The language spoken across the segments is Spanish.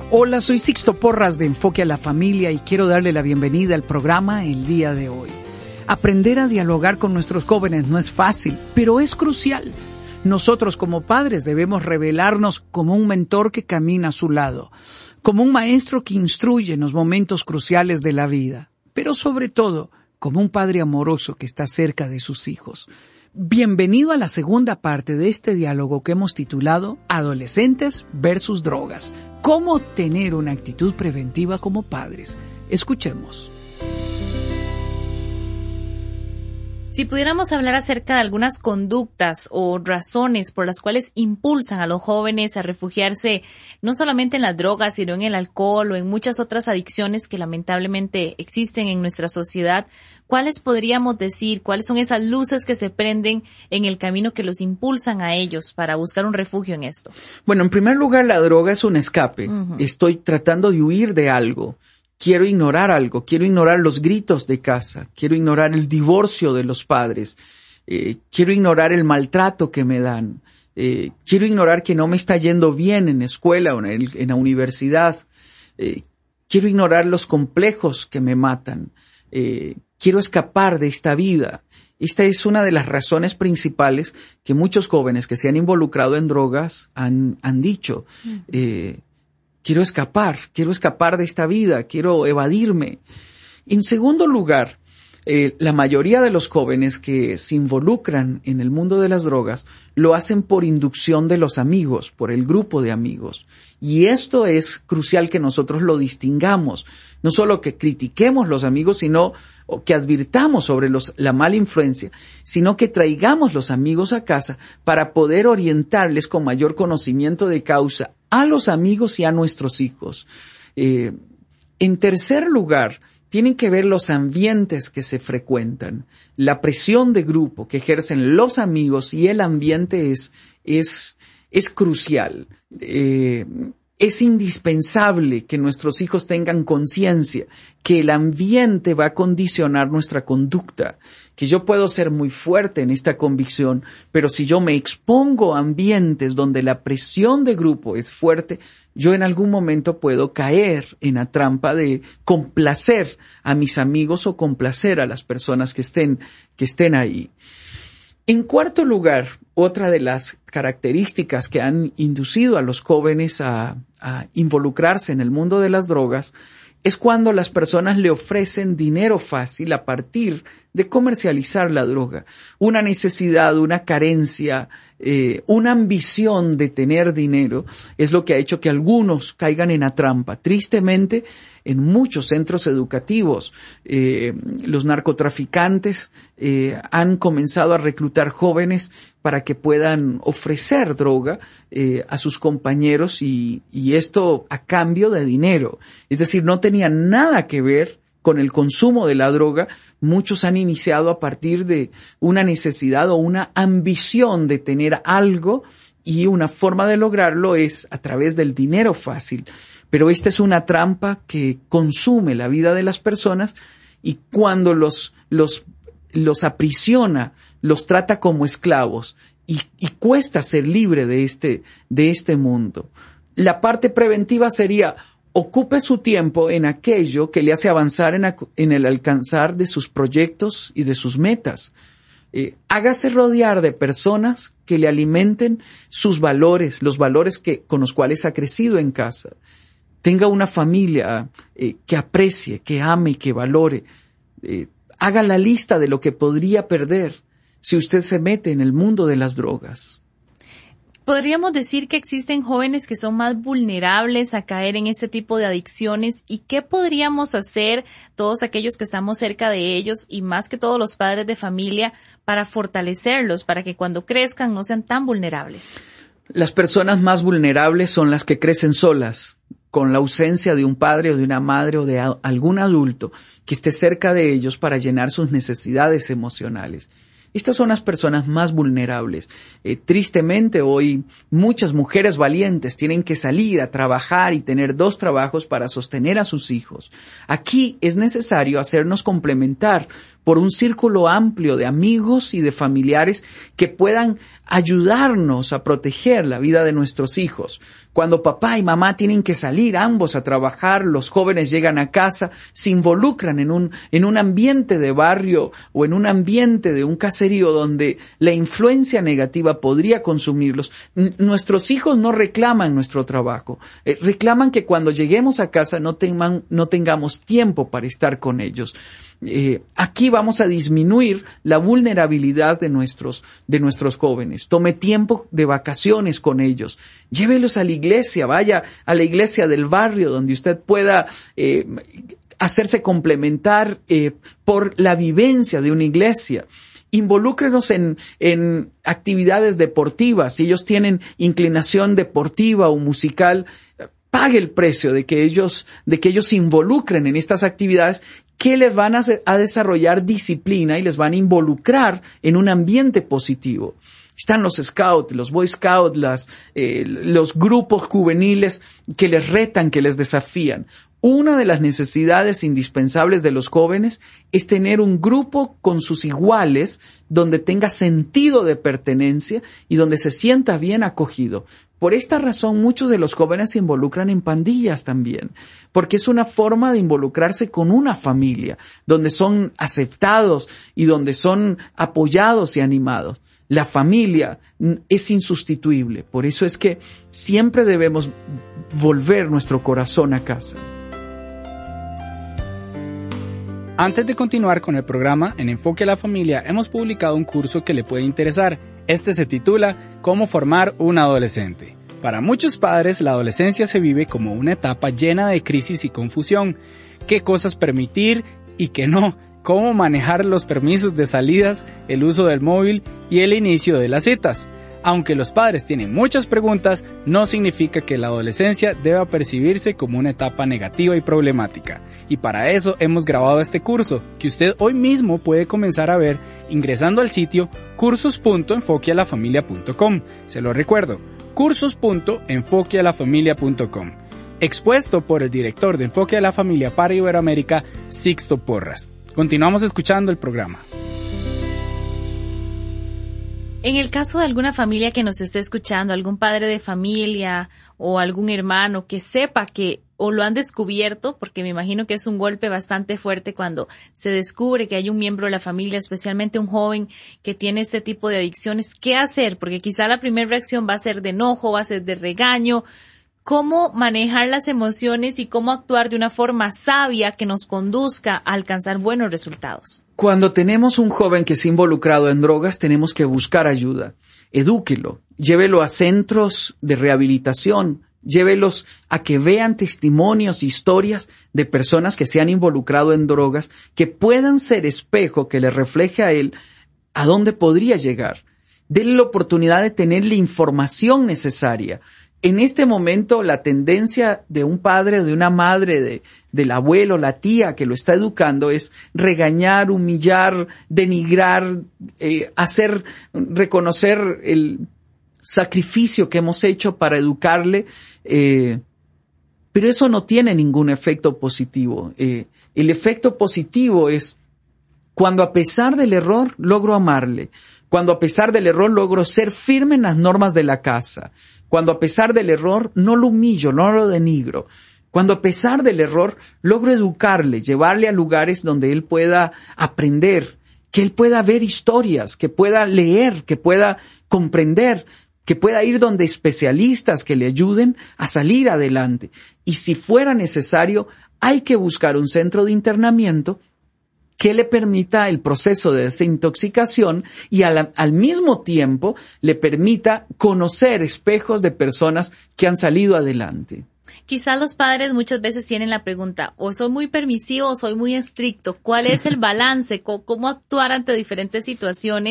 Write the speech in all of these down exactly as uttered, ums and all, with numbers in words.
Hola, soy Sixto Porras de Enfoque a la Familia y quiero darle la bienvenida al programa el día de hoy. Aprender a dialogar con nuestros jóvenes no es fácil, pero es crucial. Nosotros como padres debemos revelarnos como un mentor que camina a su lado, como un maestro que instruye en los momentos cruciales de la vida, pero sobre todo como un padre amoroso que está cerca de sus hijos. Bienvenido a la segunda parte de este diálogo que hemos titulado Adolescentes versus Drogas. ¿Cómo tener una actitud preventiva como padres? Escuchemos. Si pudiéramos hablar acerca de algunas conductas o razones por las cuales impulsan a los jóvenes a refugiarse no solamente en las drogas, sino en el alcohol o en muchas otras adicciones que lamentablemente existen en nuestra sociedad, ¿cuáles podríamos decir? ¿Cuáles son esas luces que se prenden en el camino que los impulsan a ellos para buscar un refugio en esto? Bueno, en primer lugar, la droga es un escape. Uh-huh. Estoy tratando de huir de algo. Quiero ignorar algo, quiero ignorar los gritos de casa, quiero ignorar el divorcio de los padres, eh, quiero ignorar el maltrato que me dan, eh, quiero ignorar que no me está yendo bien en la escuela o en, el, en la universidad, eh, quiero ignorar los complejos que me matan, eh, quiero escapar de esta vida. Esta es una de las razones principales que muchos jóvenes que se han involucrado en drogas han, han dicho. Mm. Eh, Quiero escapar, quiero escapar de esta vida, quiero evadirme. En segundo lugar, eh, la mayoría de los jóvenes que se involucran en el mundo de las drogas lo hacen por inducción de los amigos, por el grupo de amigos. Y esto es crucial que nosotros lo distingamos. No solo que critiquemos los amigos, sino o que advirtamos sobre los, la mala influencia, sino que traigamos los amigos a casa para poder orientarles con mayor conocimiento de causa a los amigos y a nuestros hijos. Eh, en tercer lugar, tienen que ver los ambientes que se frecuentan, la presión de grupo que ejercen los amigos y el ambiente es, es, es crucial. Eh, Es indispensable que nuestros hijos tengan conciencia que el ambiente va a condicionar nuestra conducta, que yo puedo ser muy fuerte en esta convicción, pero si yo me expongo a ambientes donde la presión de grupo es fuerte, yo en algún momento puedo caer en la trampa de complacer a mis amigos o complacer a las personas que estén, que estén ahí. En cuarto lugar, otra de las características que han inducido a los jóvenes a, a involucrarse en el mundo de las drogas es cuando las personas le ofrecen dinero fácil a partir de comercializar la droga. Una necesidad, una carencia, eh, una ambición de tener dinero es lo que ha hecho que algunos caigan en la trampa. Tristemente, en muchos centros educativos, eh, los narcotraficantes eh, han comenzado a reclutar jóvenes para que puedan ofrecer droga eh, a sus compañeros y, y esto a cambio de dinero. Es decir, no tenía nada que ver con el consumo de la droga. Muchos han iniciado a partir de una necesidad o una ambición de tener algo y una forma de lograrlo es a través del dinero fácil. Pero esta es una trampa que consume la vida de las personas y cuando los, los, los aprisiona, los trata como esclavos y, y cuesta ser libre de este, de este mundo. La parte preventiva sería ocupe su tiempo en aquello que le hace avanzar en, a, en el alcanzar de sus proyectos y de sus metas. Eh, hágase rodear de personas que le alimenten sus valores, los valores que, con los cuales ha crecido en casa. Tenga una familia eh, que aprecie, que ame y que valore. Eh, haga la lista de lo que podría perder si usted se mete en el mundo de las drogas. ¿Podríamos decir que existen jóvenes que son más vulnerables a caer en este tipo de adicciones? ¿Y qué podríamos hacer todos aquellos que estamos cerca de ellos y más que todos los padres de familia para fortalecerlos, para que cuando crezcan no sean tan vulnerables? Las personas más vulnerables son las que crecen solas, con la ausencia de un padre o de una madre o de a- algún adulto que esté cerca de ellos para llenar sus necesidades emocionales. Estas son las personas más vulnerables. Eh, tristemente hoy muchas mujeres valientes tienen que salir a trabajar y tener dos trabajos para sostener a sus hijos. Aquí es necesario hacernos complementar por un círculo amplio de amigos y de familiares que puedan ayudarnos a proteger la vida de nuestros hijos. Cuando papá y mamá tienen que salir ambos a trabajar, los jóvenes llegan a casa, se involucran en un, en un ambiente de barrio o en un ambiente de un caserío donde la influencia negativa podría consumirlos. N- nuestros hijos no reclaman nuestro trabajo, eh, reclaman que cuando lleguemos a casa no, tengan, no tengamos tiempo para estar con ellos. Eh, aquí vamos a disminuir la vulnerabilidad de nuestros, de nuestros jóvenes. Tome tiempo de vacaciones con ellos. Llévelos a la iglesia, vaya a la iglesia del barrio donde usted pueda eh, hacerse complementar eh, por la vivencia de una iglesia. Involúcrenos en, en actividades deportivas. Si ellos tienen inclinación deportiva o musical, pague el precio de que ellos, de que ellos se involucren en estas actividades que les van a, a desarrollar disciplina y les van a involucrar en un ambiente positivo. Están los scouts, los boy scouts, las, eh, los grupos juveniles que les retan, que les desafían. Una de las necesidades indispensables de los jóvenes es tener un grupo con sus iguales donde tenga sentido de pertenencia y donde se sienta bien acogido. Por esta razón, muchos de los jóvenes se involucran en pandillas también, porque es una forma de involucrarse con una familia, donde son aceptados y donde son apoyados y animados. La familia es insustituible, por eso es que siempre debemos volver nuestro corazón a casa. Antes de continuar con el programa, en Enfoque a la Familia hemos publicado un curso que le puede interesar. Este se titula ¿Cómo formar un adolescente? Para muchos padres, la adolescencia se vive como una etapa llena de crisis y confusión. ¿Qué cosas permitir y qué no? ¿Cómo manejar los permisos de salidas, el uso del móvil y el inicio de las citas? Aunque los padres tienen muchas preguntas, no significa que la adolescencia deba percibirse como una etapa negativa y problemática. Y para eso hemos grabado este curso, que usted hoy mismo puede comenzar a ver ingresando al sitio cursos punto enfoque a la familia punto com. Se lo recuerdo, cursos punto enfoque a la familia punto com. Expuesto por el director de Enfoque a la Familia para Iberoamérica, Sixto Porras. Continuamos escuchando el programa. En el caso de alguna familia que nos esté escuchando, algún padre de familia o algún hermano que sepa que o lo han descubierto, porque me imagino que es un golpe bastante fuerte cuando se descubre que hay un miembro de la familia, especialmente un joven que tiene este tipo de adicciones, ¿qué hacer? Porque quizá la primera reacción va a ser de enojo, va a ser de regaño. ¿Cómo manejar las emociones y cómo actuar de una forma sabia que nos conduzca a alcanzar buenos resultados? Cuando tenemos un joven que se ha involucrado en drogas, tenemos que buscar ayuda. Edúquelo, llévelo a centros de rehabilitación, llévelos a que vean testimonios, historias de personas que se han involucrado en drogas, que puedan ser espejo que le refleje a él a dónde podría llegar. Denle la oportunidad de tener la información necesaria. En este momento, la tendencia de un padre, de una madre, de, del abuelo, la tía que lo está educando es regañar, humillar, denigrar, eh, hacer reconocer el sacrificio que hemos hecho para educarle, eh, pero eso no tiene ningún efecto positivo. Eh, el efecto positivo es cuando a pesar del error logro amarle, cuando a pesar del error logro ser firme en las normas de la casa, cuando a pesar del error no lo humillo, no lo denigro, cuando a pesar del error logro educarle, llevarle a lugares donde él pueda aprender, que él pueda ver historias, que pueda leer, que pueda comprender, que pueda ir donde especialistas que le ayuden a salir adelante. Y si fuera necesario, hay que buscar un centro de internamiento que le permita el proceso de desintoxicación y al, al mismo tiempo le permita conocer espejos de personas que han salido adelante. Quizás los padres muchas veces tienen la pregunta, o soy muy permisivo o soy muy estricto. ¿Cuál es el balance? ¿Cómo actuar ante diferentes situaciones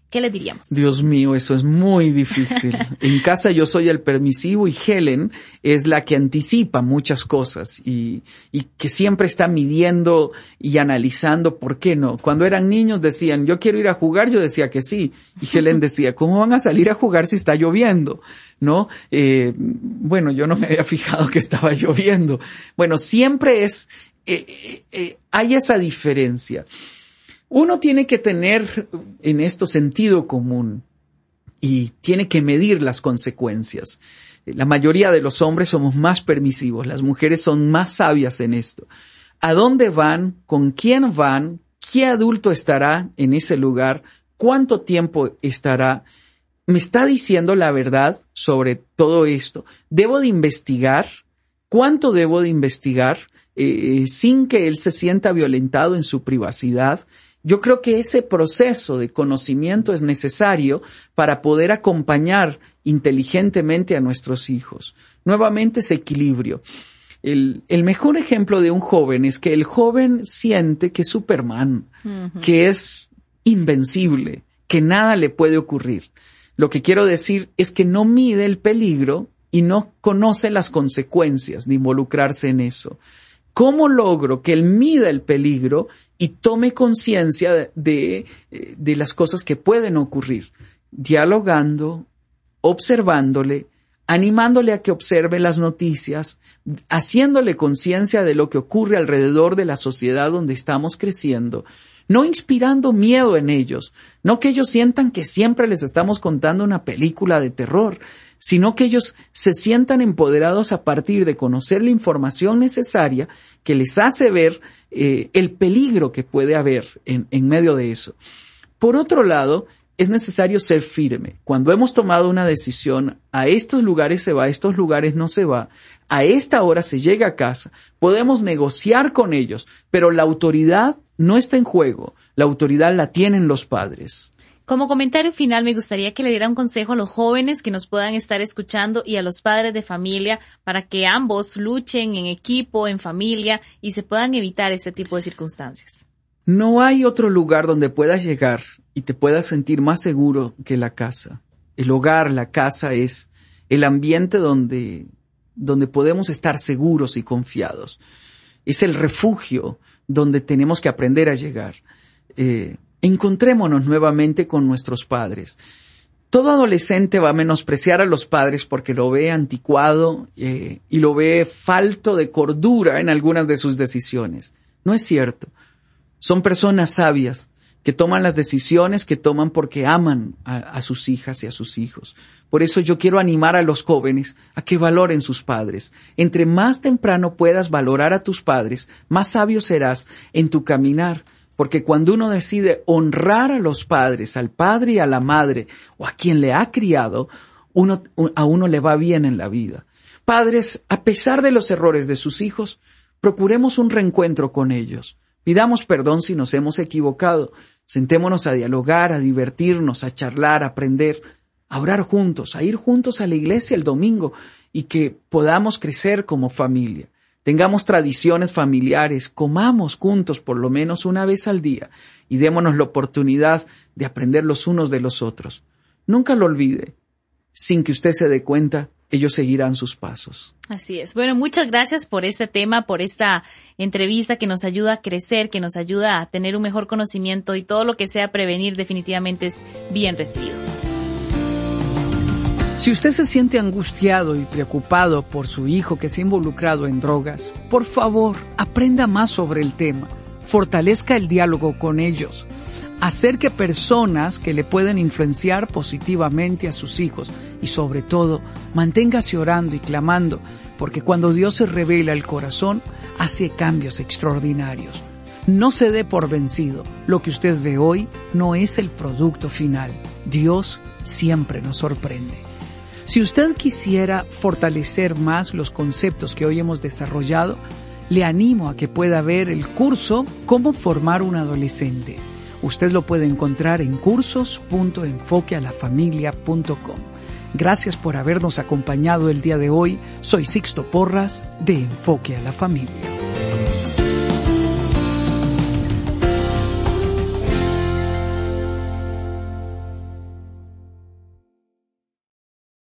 ¿qué le diríamos? Dios mío, eso es muy difícil. En casa yo soy el permisivo y Helen es la que anticipa muchas cosas y, y que siempre está midiendo y analizando por qué no. Cuando eran niños decían, yo quiero ir a jugar, yo decía que sí. Y Helen decía, ¿cómo van a salir a jugar si está lloviendo? ¿No? Eh, bueno, yo no me había fijado que estaba lloviendo. Bueno, siempre es, eh, eh, eh, hay esa diferencia. Uno tiene que tener en esto sentido común y tiene que medir las consecuencias. La mayoría de los hombres somos más permisivos, las mujeres son más sabias en esto. ¿A dónde van? ¿Con quién van? ¿Qué adulto estará en ese lugar? ¿Cuánto tiempo estará? ¿Me está diciendo la verdad sobre todo esto? ¿Debo de investigar? ¿Cuánto debo de investigar eh, sin que él se sienta violentado en su privacidad? Yo creo que ese proceso de conocimiento es necesario para poder acompañar inteligentemente a nuestros hijos. Nuevamente ese equilibrio. El, el mejor ejemplo de un joven es que el joven siente que es Superman, uh-huh. que es invencible, que nada le puede ocurrir. Lo que quiero decir es que no mide el peligro y no conoce las consecuencias de involucrarse en eso. ¿Cómo logro que él mida el peligro y tome conciencia de, de, de las cosas que pueden ocurrir? Dialogando, observándole, animándole a que observe las noticias, haciéndole conciencia de lo que ocurre alrededor de la sociedad donde estamos creciendo, no inspirando miedo en ellos, no que ellos sientan que siempre les estamos contando una película de terror, sino que ellos se sientan empoderados a partir de conocer la información necesaria que les hace ver eh, el peligro que puede haber en, en medio de eso. Por otro lado, es necesario ser firme. Cuando hemos tomado una decisión, a estos lugares se va, a estos lugares no se va, a esta hora se llega a casa, podemos negociar con ellos, pero la autoridad no está en juego, la autoridad la tienen los padres. Como comentario final, me gustaría que le diera un consejo a los jóvenes que nos puedan estar escuchando y a los padres de familia para que ambos luchen en equipo, en familia y se puedan evitar este tipo de circunstancias. No hay otro lugar donde puedas llegar y te puedas sentir más seguro que la casa. El hogar, la casa es el ambiente donde, donde podemos estar seguros y confiados. Es el refugio donde tenemos que aprender a llegar. Eh, Encontrémonos nuevamente con nuestros padres. Todo adolescente va a menospreciar a los padres porque lo ve anticuado eh, y lo ve falto de cordura en algunas de sus decisiones. No es cierto. Son personas sabias que toman las decisiones que toman porque aman a, a sus hijas y a sus hijos. Por eso yo quiero animar a los jóvenes a que valoren sus padres. Entre más temprano puedas valorar a tus padres, más sabio serás en tu caminar. Porque cuando uno decide honrar a los padres, al padre y a la madre, o a quien le ha criado, uno, a uno le va bien en la vida. Padres, a pesar de los errores de sus hijos, procuremos un reencuentro con ellos. Pidamos perdón si nos hemos equivocado. Sentémonos a dialogar, a divertirnos, a charlar, a aprender, a orar juntos, a ir juntos a la iglesia el domingo y que podamos crecer como familia. Tengamos tradiciones familiares, comamos juntos por lo menos una vez al día y démonos la oportunidad de aprender los unos de los otros. Nunca lo olvide. Sin que usted se dé cuenta, ellos seguirán sus pasos. Así es. Bueno, muchas gracias por este tema, por esta entrevista que nos ayuda a crecer, que nos ayuda a tener un mejor conocimiento y todo lo que sea prevenir definitivamente es bien recibido. Si usted se siente angustiado y preocupado por su hijo que se ha involucrado en drogas, por favor, aprenda más sobre el tema, fortalezca el diálogo con ellos, acerque personas que le pueden influenciar positivamente a sus hijos y sobre todo, manténgase orando y clamando, porque cuando Dios se revela el corazón, hace cambios extraordinarios. No se dé por vencido. Lo que usted ve hoy no es el producto final. Dios siempre nos sorprende. Si usted quisiera fortalecer más los conceptos que hoy hemos desarrollado, le animo a que pueda ver el curso Cómo formar un adolescente. Usted lo puede encontrar en cursos punto enfoque a la familia punto com. Gracias por habernos acompañado el día de hoy. Soy Sixto Porras de Enfoque a la Familia.